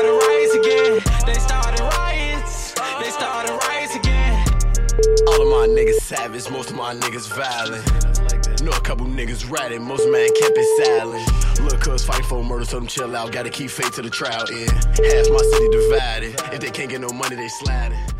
started riots again. They started riots. They started riots again. All of my niggas savage, most of my niggas violent. Know a couple niggas ratted, most man kept it silent. Look, cuz fighting for murder, so them chill out. Gotta keep faith to the trial end. Half my city divided. If they can't get no money, they sliding.